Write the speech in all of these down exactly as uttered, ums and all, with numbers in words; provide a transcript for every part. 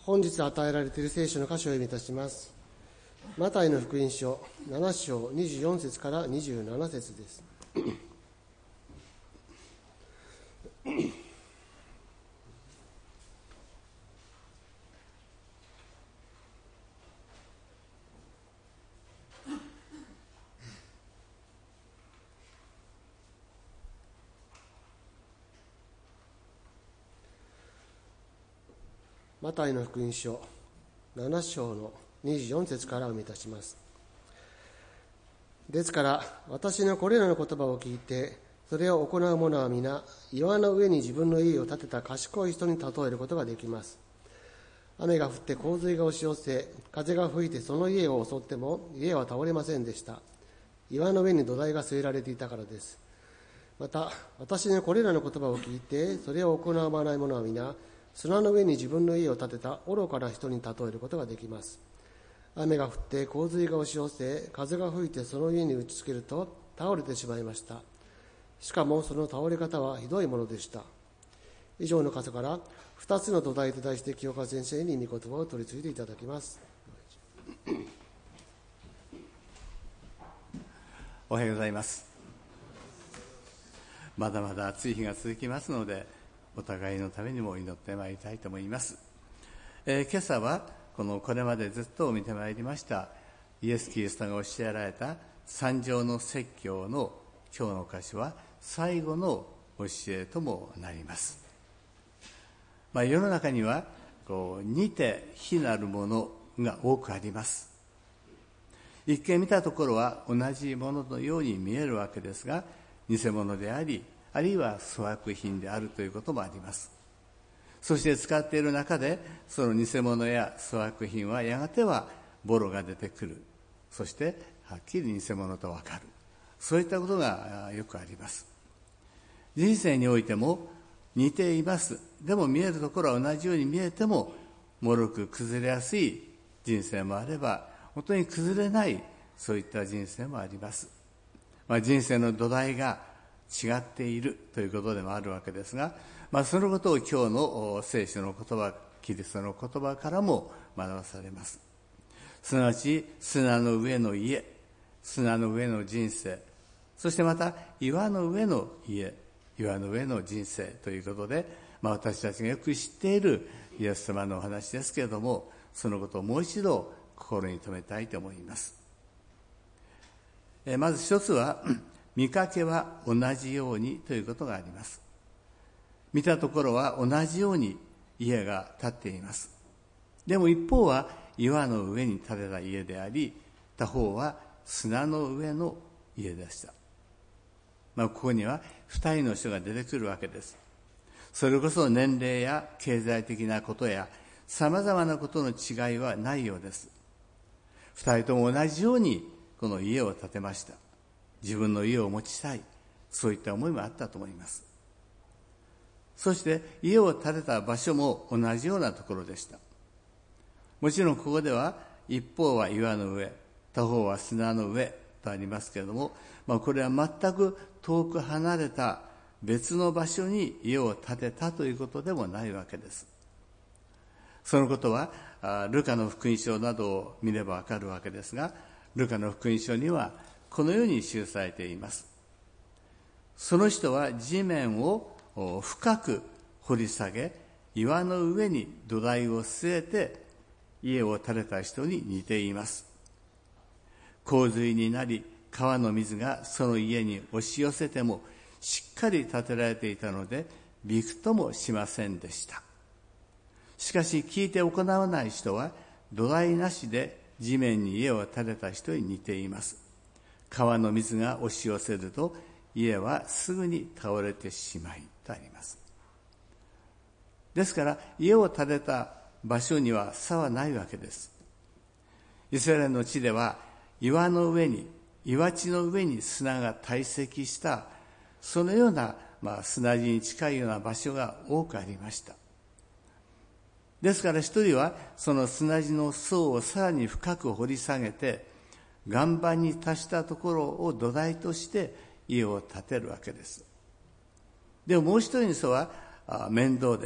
本日与えられている聖書の箇所を読みいたします。マタイの福音書なな章にじゅうよん節からにじゅうなな節です。マタイの福音書なな章のにじゅうよん節からお読みいたします。ですから私のこれらの言葉を聞いてそれを行う者は皆岩の上に自分の家を建てた賢い人に例えることができます。雨が降って洪水が押し寄せ、風が吹いてその家を襲っても家は倒れませんでした。岩の上に土台が据えられていたからです。また私のこれらの言葉を聞いてそれを行わない者は皆砂の上に自分の家を建てた愚かな人に例えることができます。雨が降って洪水が押し寄せ、風が吹いてその家に打ちつけると倒れてしまいました。しかもその倒れ方はひどいものでした。以上の箇所から二つの土台と題して清川先生に御言葉を取り次いでいただきます。 おはようございます。まだまだ暑い日が続きますのでお互いのためにも祈ってまいりたいと思います。えー、今朝はこのこれまでずっと見てまいりましたイエス・キリストが教えられた三条の説教の今日の箇所は最後の教えともなります。まあ、世の中にはこう似て非なるものが多くあります。一見見たところは同じもののように見えるわけですが、偽物でありあるいは粗悪品であるということもあります。そして使っている中でその偽物や粗悪品はやがてはボロが出てくる。そしてはっきり偽物とわかる。そういったことがよくあります。人生においても似ています。でも見えるところは同じように見えても脆く崩れやすい人生もあれば本当に崩れないそういった人生もあります。まあ、人生の土台が違っているということでもあるわけですが、まあ、そのことを今日の聖書の言葉、キリストの言葉からも学ばされます。すなわち砂の上の家、砂の上の人生、そしてまた岩の上の家、岩の上の人生ということで、まあ、私たちがよく知っているイエス様のお話ですけれども、そのことをもう一度心に留めたいと思います。えまず一つは見かけは同じようにということがあります。見たところは同じように家が建っています。でも一方は岩の上に建てた家であり、他方は砂の上の家でした。まあ、ここには二人の人が出てくるわけです。それこそ年齢や経済的なことや様々なことの違いはないようです。二人とも同じようにこの家を建てました。自分の家を持ちたい、そういった思いもあったと思います。そして家を建てた場所も同じようなところでした。もちろんここでは一方は岩の上、他方は砂の上とありますけれども、まあ、これは全く遠く離れた別の場所に家を建てたということでもないわけです。そのことはルカの福音書などを見ればわかるわけですが、ルカの福音書にはこのように記されています。その人は地面を深く掘り下げ、岩の上に土台を据えて家を建てた人に似ています。洪水になり川の水がその家に押し寄せてもしっかり建てられていたのでびくともしませんでした。しかし聞いて行わない人は土台なしで地面に家を建てた人に似ています。川の水が押し寄せると家はすぐに倒れてしまいとあります。ですから家を建てた場所には差はないわけです。イスラエルの地では岩の上に岩地の上に砂が堆積したそのような、まあ、砂地に近いような場所が多くありました。ですから一人はその砂地の層をさらに深く掘り下げて岩盤に達したところを土台として家を建てるわけです。でももう一人の人は面倒で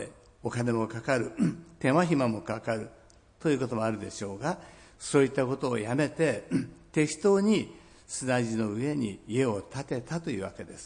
お金もかかる、手間暇もかかるということもあるでしょうが、そういったことをやめて適当に砂地の上に家を建てたというわけです。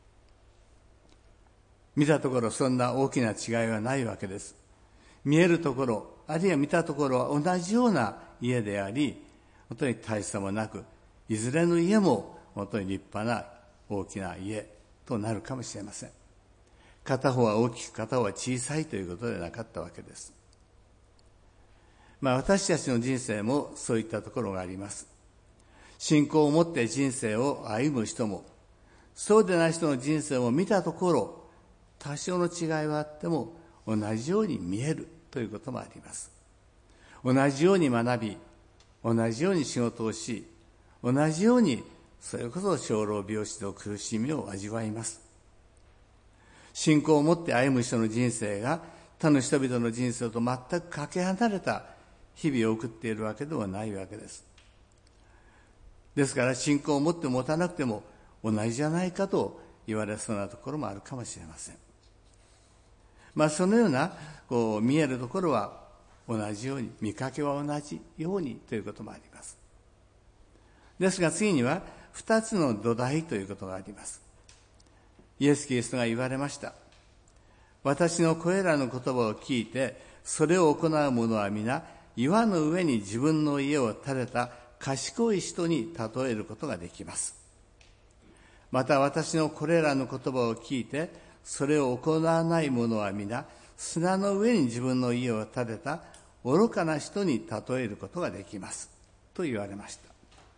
見たところそんな大きな違いはないわけです。見えるところ、あるいは見たところは同じような家であり、本当に大差もなく、いずれの家も本当に立派な大きな家となるかもしれません。片方は大きく片方は小さいということでなかったわけです。まあ私たちの人生もそういったところがあります。信仰を持って人生を歩む人も、そうでない人の人生を見たところ、多少の違いはあっても同じように見えるということもあります。同じように学び、同じように仕事をし、同じようにそれこそ生老病死と苦しみを味わいます。信仰を持って歩む人の人生が他の人々の人生と全くかけ離れた日々を送っているわけではないわけです。ですから信仰を持って持たなくても同じじゃないかと言われそうなところもあるかもしれません。まあそのようなこう見えるところは同じように、見かけは同じようにということもあります。ですが次には二つの土台ということがあります。イエス・キリストが言われました。私のこれらの言葉を聞いてそれを行う者は皆岩の上に自分の家を建てた賢い人に例えることができます。また私のこれらの言葉を聞いてそれを行わない者は皆砂の上に自分の家を建てた愚かな人に例えることができますと言われました。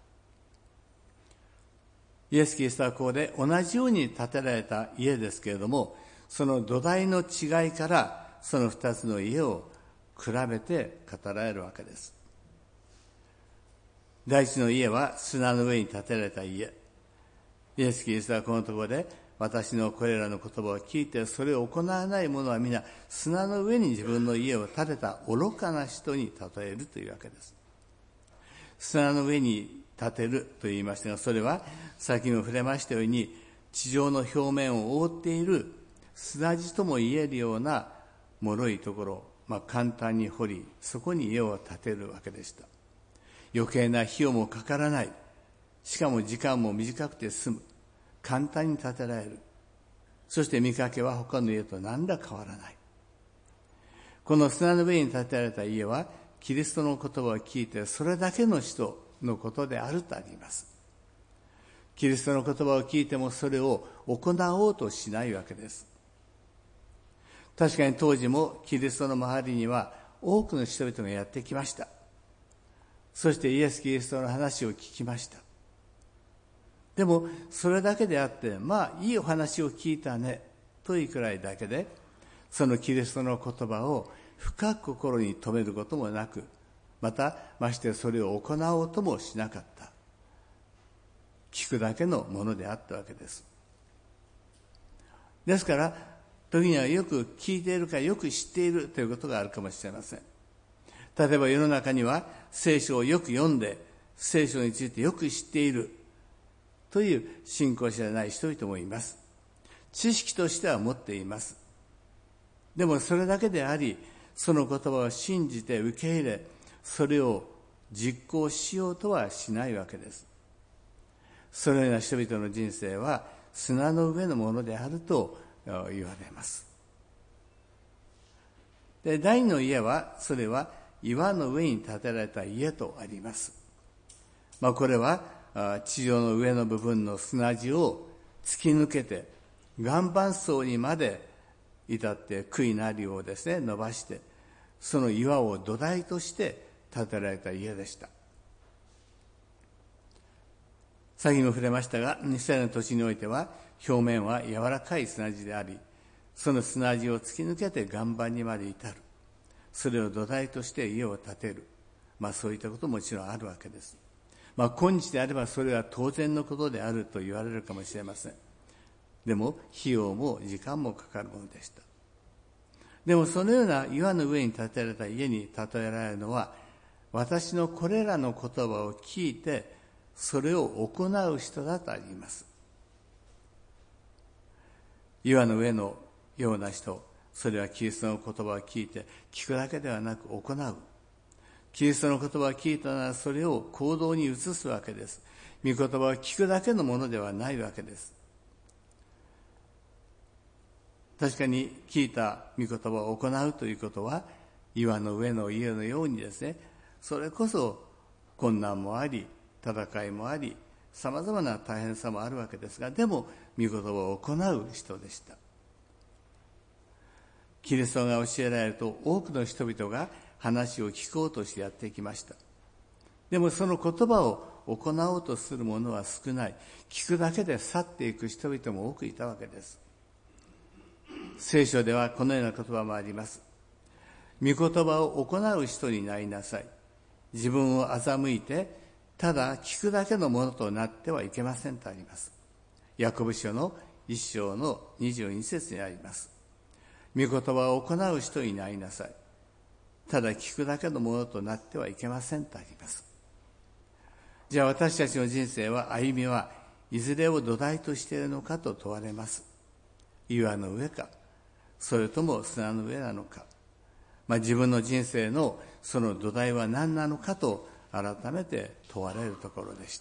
イエス・キリストはここで同じように建てられた家ですけれども、その土台の違いからその二つの家を比べて語られるわけです。第一の家は砂の上に建てられた家。イエス・キリストはこのところで、私のこれらの言葉を聞いてそれを行わない者は皆砂の上に自分の家を建てた愚かな人に例えるというわけです。砂の上に建てると言いましたが、それは先も触れましたように地上の表面を覆っている砂地とも言えるような脆いところ、まあ、簡単に掘りそこに家を建てるわけでした。余計な費用もかからない、しかも時間も短くて済む、簡単に建てられる。そして見かけは他の家と何ら変わらない。この砂の上に建てられた家はキリストの言葉を聞いてそれだけの人のことであるとあります。キリストの言葉を聞いてもそれを行おうとしないわけです。確かに当時もキリストの周りには多くの人々がやってきました。そしてイエス・キリストの話を聞きました。でもそれだけであって、まあいいお話を聞いたねというくらいだけで、そのキリストの言葉を深く心に留めることもなく、またましてそれを行おうともしなかった。聞くだけのものであったわけです。ですから時にはよく聞いているかよく知っているということがあるかもしれません。例えば世の中には聖書をよく読んで聖書についてよく知っているという信仰者でない人々もいます。知識としては持っています。でもそれだけであり、その言葉を信じて受け入れ、それを実行しようとはしないわけです。そのような人々の人生は砂の上のものであると言われます。で、第二の家は、それは岩の上に建てられた家とあります。まあこれは地上の上の部分の砂地を突き抜けて岩盤層にまで至って杭なりをですね伸ばして、その岩を土台として建てられた家でした。先も触れましたが、イスラエルの土地においては表面は柔らかい砂地であり、その砂地を突き抜けて岩盤にまで至る。それを土台として家を建てる。まあそういったことももちろんあるわけです。まあ今日であればそれは当然のことであると言われるかもしれません。でも費用も時間もかかるものでした。でもそのような岩の上に建てられた家に例えられるのは、私のこれらの言葉を聞いてそれを行う人だとあります。岩の上のような人、 それはキリストの言葉を聞いて聞くだけではなく行う。キリストの言葉を聞いたならそれを行動に移すわけです。御言葉を聞くだけのものではないわけです。確かに聞いた御言葉を行うということは、岩の上の家のようにですね、それこそ困難もあり、戦いもあり、さまざまな大変さもあるわけですが、でも御言葉を行う人でした。キリストが教えられると多くの人々が話を聞こうとしてやってきました。でもその言葉を行おうとする者は少ない。聞くだけで去っていく人々も多くいたわけです。聖書ではこのような言葉もあります。御言葉を行う人になりなさい。自分を欺いてただ聞くだけのものとなってはいけませんとあります。ヤコブ書の一章のにじゅうに節にあります。御言葉を行う人になりなさい。ただ聞くだけのものとなってはいけませんとあります。じゃあ私たちの人生は、歩みはいずれを土台としているのかと問われます。岩の上か、それとも砂の上なのか、まあ、自分の人生のその土台は何なのかと改めて問われるところでした。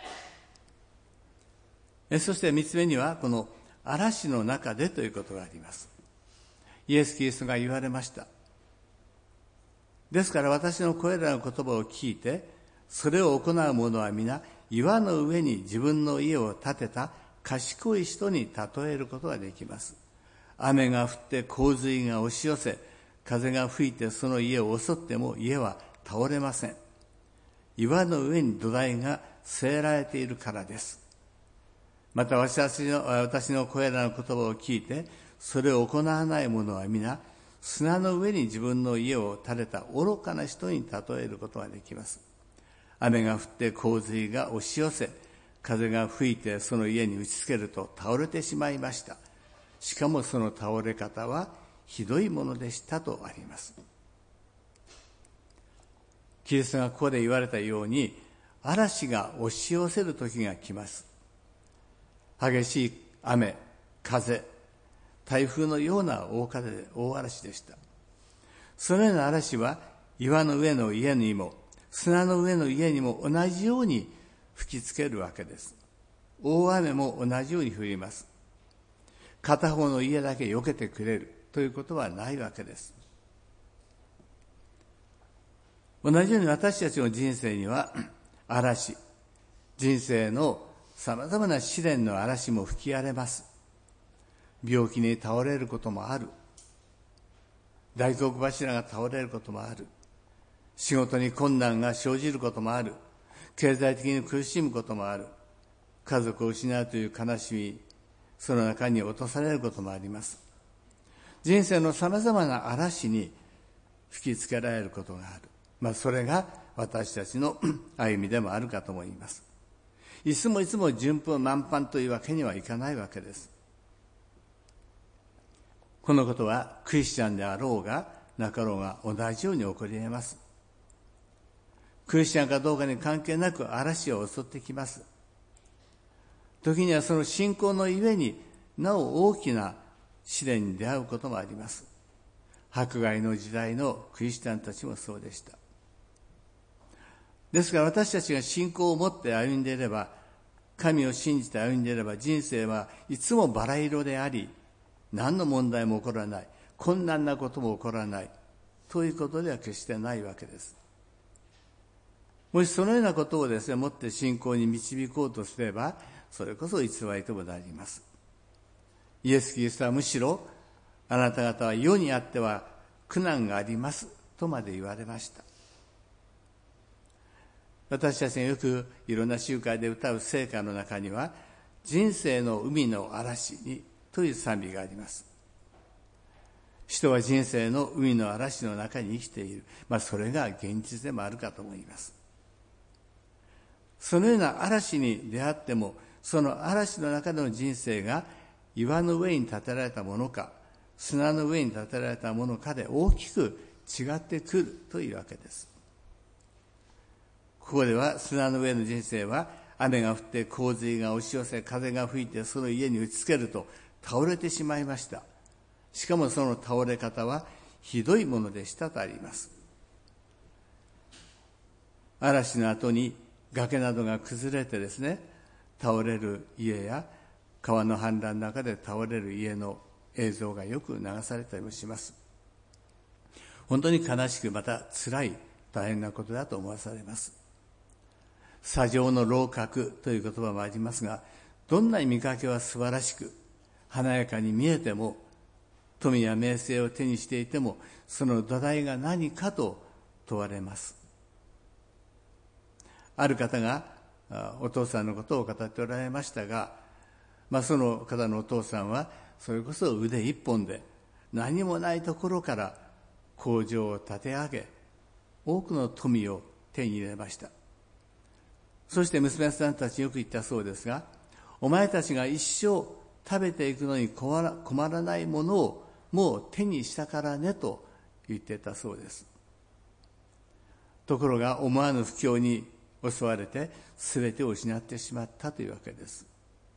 えそして三つ目には、この嵐の中でということがあります。イエス・キリストが言われました。ですから私のこれらの言葉を聞いて、それを行う者は皆、岩の上に自分の家を建てた賢い人に例えることができます。雨が降って洪水が押し寄せ、風が吹いてその家を襲っても家は倒れません。岩の上に土台が据えられているからです。また私の、私のこれらの言葉を聞いて、それを行わない者は皆、砂の上に自分の家を建てた愚かな人に例えることができます。雨が降って洪水が押し寄せ、風が吹いてその家に打ちつけると倒れてしまいました。しかもその倒れ方はひどいものでしたとあります。キリストがここで言われたように、嵐が押し寄せる時が来ます。激しい雨、風、台風のような大風で大嵐でした。そのような嵐は岩の上の家にも砂の上の家にも同じように吹きつけるわけです。大雨も同じように降ります。片方の家だけ避けてくれるということはないわけです。同じように私たちの人生には嵐、人生のさまざまな試練の嵐も吹き荒れます。病気に倒れることもある。大黒柱が倒れることもある。仕事に困難が生じることもある。経済的に苦しむこともある。家族を失うという悲しみ、その中に落とされることもあります。人生のさまざまな嵐に吹きつけられることがある。まあ、それが私たちの歩みでもあるかと思います。いつもいつも順風満帆というわけにはいかないわけです。このことはクリスチャンであろうがなかろうが同じように起こり得ます。クリスチャンかどうかに関係なく嵐を襲ってきます。時にはその信仰のゆえになお大きな試練に出会うこともあります。迫害の時代のクリスチャンたちもそうでした。ですから私たちが信仰を持って歩んでいれば、神を信じて歩んでいれば、人生はいつもバラ色であり、何の問題も起こらない、困難なことも起こらないということでは決してないわけです。もしそのようなことをですね、もって信仰に導こうとすれば、それこそ偽りともなります。イエス・キリストはむしろ、あなた方は世にあっては苦難がありますとまで言われました。私たちがよくいろんな集会で歌う聖歌の中には、人生の海の嵐にという賛美があります。人は人生の海の嵐の中に生きている。まあそれが現実でもあるかと思います。そのような嵐に出会っても、その嵐の中での人生が岩の上に建てられたものか、砂の上に建てられたものかで大きく違ってくるというわけです。ここでは砂の上の人生は雨が降って洪水が押し寄せ、風が吹いてその家に打ちつけると倒れてしまいました。 しかもその倒れ方はひどいものでしたとあります。嵐の後に崖などが崩れてですね、倒れる家や川の氾濫の中で倒れる家の映像がよく流されたりもします。本当に悲しく、また辛い大変なことだと思わされます。砂上の楼閣という言葉もありますが、どんなに見かけは素晴らしく華やかに見えても、富や名声を手にしていても、その土台が何かと問われます。ある方がお父さんのことを語っておられましたが、まあ、その方のお父さんはそれこそ腕一本で何もないところから工場を立て上げ、多くの富を手に入れました。そして娘さんたちよく言ったそうですが、お前たちが一生食べていくのに困ら、困らないものをもう手にしたからねと言ってたそうです。ところが思わぬ不況に襲われて全てを失ってしまったというわけです。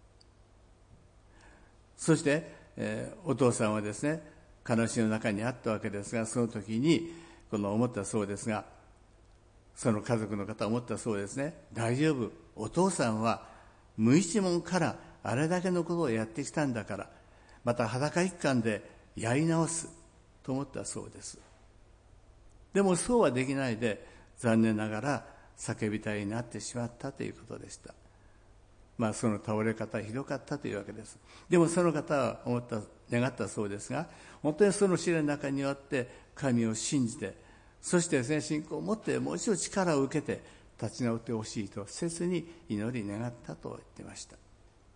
そして、えー、お父さんはですね、悲しみの中にあったわけですが、その時にこの思ったそうですが、その家族の方は思ったそうですね。大丈夫、お父さんは無一文からあれだけのことをやってきたんだから、また裸一貫でやり直すと思ったそうです。でもそうはできないで、残念ながら叫びたいになってしまったということでした。まあその倒れ方はひどかったというわけです。でもその方は思った願ったそうですが、本当にその試練の中によって神を信じて、そしてですね、信仰を持ってもう一度力を受けて立ち直ってほしいと切に祈り願ったと言ってました。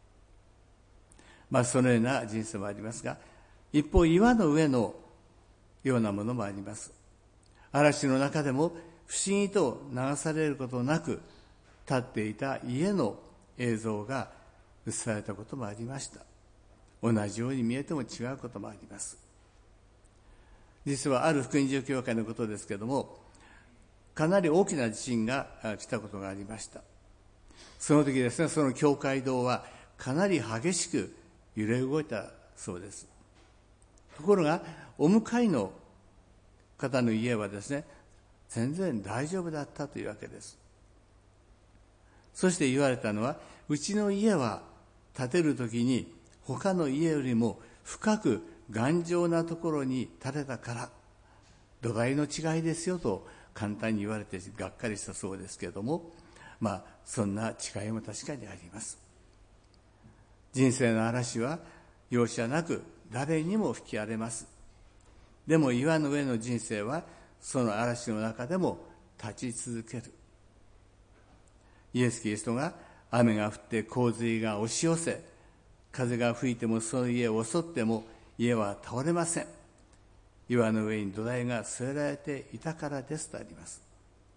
まあそのような人生もありますが、一方岩の上のようなものもあります。嵐の中でも不思議と流されることなく立っていた家の映像が映されたこともありました。同じように見えても違うこともあります。実はある福音住教会のことですけれども、かなり大きな地震が来たことがありました。その時ですね、その教会堂はかなり激しく揺れ動いたそうです。ところがお向かいの方の家はですね、全然大丈夫だったというわけです。そして言われたのは、うちの家は建てる時に他の家よりも深く頑丈なところに建てたから土台の違いですよと簡単に言われてがっかりしたそうですけれども、まあそんな違いも確かにあります。人生の嵐は容赦なく誰にも吹き荒れます。でも岩の上の人生はその嵐の中でも立ち続ける。イエス・キリストが雨が降って洪水が押し寄せ、風が吹いてもその家を襲っても家は倒れません。岩の上に土台が据えられていたからですとあります。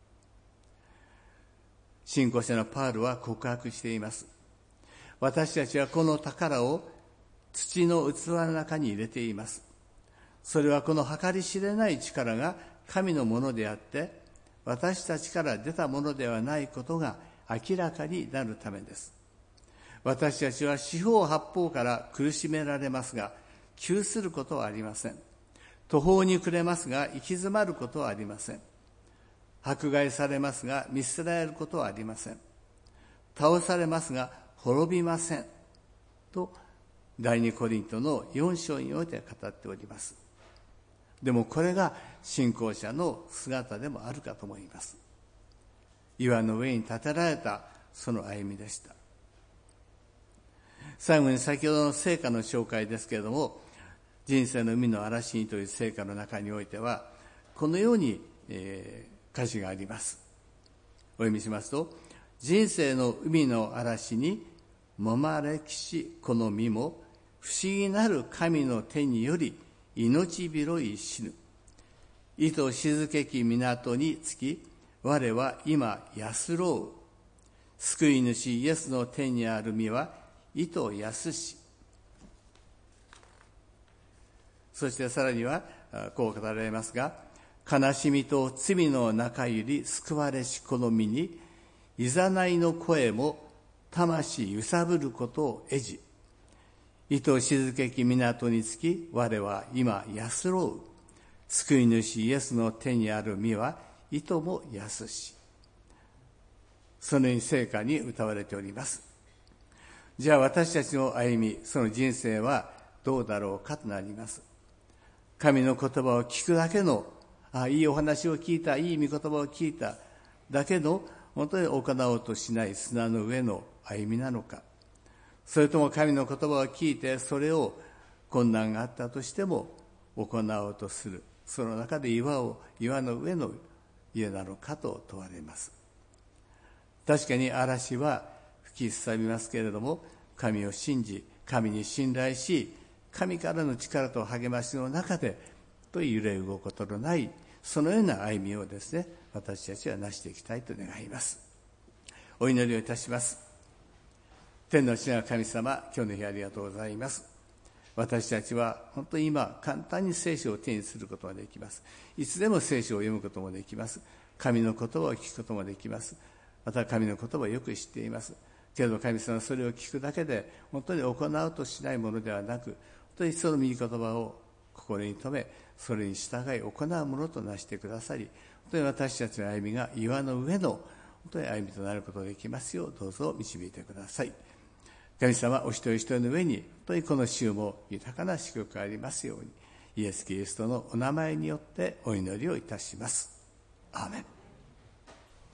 信仰者のパウロは告白しています。私たちはこの宝を土の器の中に入れています。それはこの計り知れない力が神のものであって、私たちから出たものではないことが明らかになるためです。私たちは四方八方から苦しめられますが、窮することはありません。途方に暮れますが、行き詰まることはありません。迫害されますが、見捨てられることはありません。倒されますが、滅びません。と、第二コリントのよん章において語っております。でもこれが信仰者の姿でもあるかと思います。岩の上に建てられたその歩みでした。最後に先ほどの聖歌の紹介ですけれども、人生の海の嵐にという聖歌の中においてはこのように、えー、歌詞があります。お読みしますと、人生の海の嵐にもまれきしこの身も不思議なる神の手により命拾い死ぬ。糸静けき港につき我は今安ろう。救い主イエスの手にある身は糸安し。そしてさらにはこう語られますが、悲しみと罪の中より救われしこの身にいざないの声も魂揺さぶることを得じ、 糸静けき港につき、我は今安ろう。救い主イエスの手にある実は、糸も安し。その聖歌に歌われております。じゃあ私たちの歩み、その人生はどうだろうかとなります。神の言葉を聞くだけの、あ、いいお話を聞いた、いい御言葉を聞いただけの、本当に行おうとしない砂の上の歩みなのか。それとも神の言葉を聞いて、それを困難があったとしても行おうとする。その中で岩を、岩の上の家なのかと問われます。確かに嵐は吹きすさびますけれども、神を信じ、神に信頼し、神からの力と励ましの中で、と揺れ動くことのない、そのような歩みをですね、私たちは成していきたいと願います。お祈りをいたします。天の父なる神様、今日の日ありがとうございます。私たちは本当に今簡単に聖書を手にすることができます。いつでも聖書を読むこともできます。神の言葉を聞くこともできます。また神の言葉をよく知っています。けれど神様はそれを聞くだけで本当に行おうとしないものではなく、本当にその御言葉を心に留め、それに従い行うものとなしてくださり、本当に私たちの歩みが岩の上の本当に歩みとなることができますよう、どうぞ導いてください。神様、お一人一人の上に本当にこの週も豊かな祝福がありますように、イエス・キリストのお名前によってお祈りをいたします。アーメン。